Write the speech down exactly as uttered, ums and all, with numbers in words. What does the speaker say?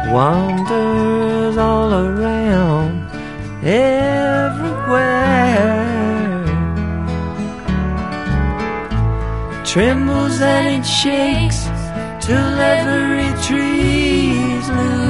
wanders all around, everywhere. Trembles and it shakes till every tree's loose.